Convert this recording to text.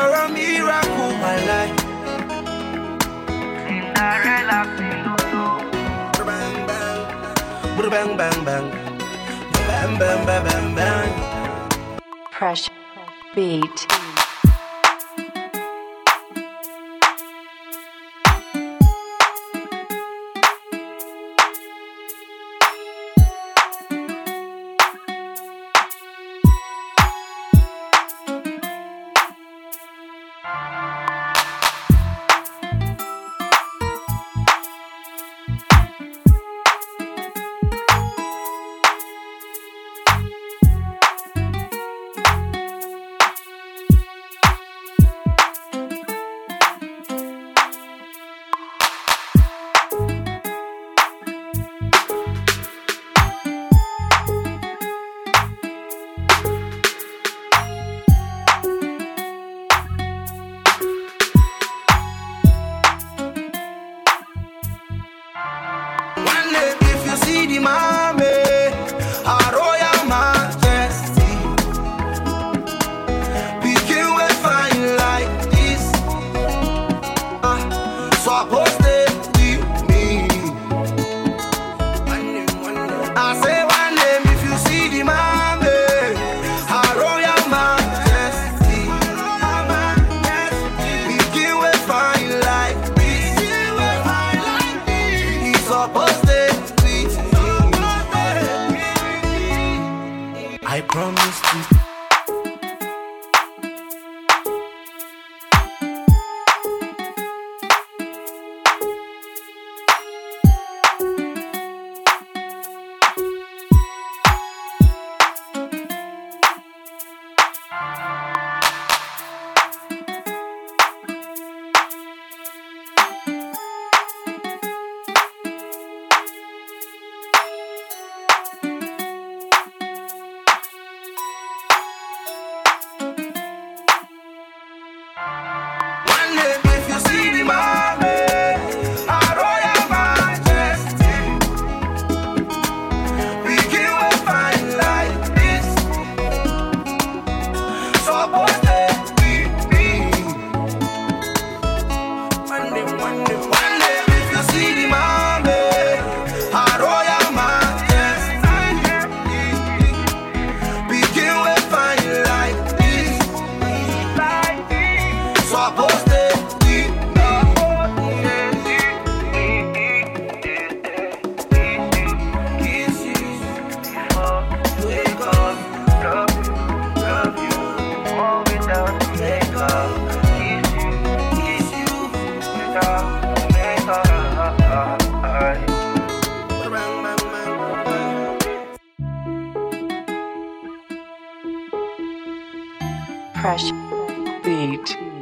you're a miracle, my life. Cinderella, Bang bang, bang bang bang, bang bang bang bang bang. Fresh beat. See the mommy, a royal majesty. Begin with fine like this. Supposed to with me. I say one name if you see the mommy, a royal majesty. Begin with fine like this. He's supposed to. I promise to. If you see the mommy, a royal majesty. Begin with fine like this. Supposed to with me. One day, if you see the mommy, a royal majesty. Begin with fine like this. Supposed to. Fresh beat.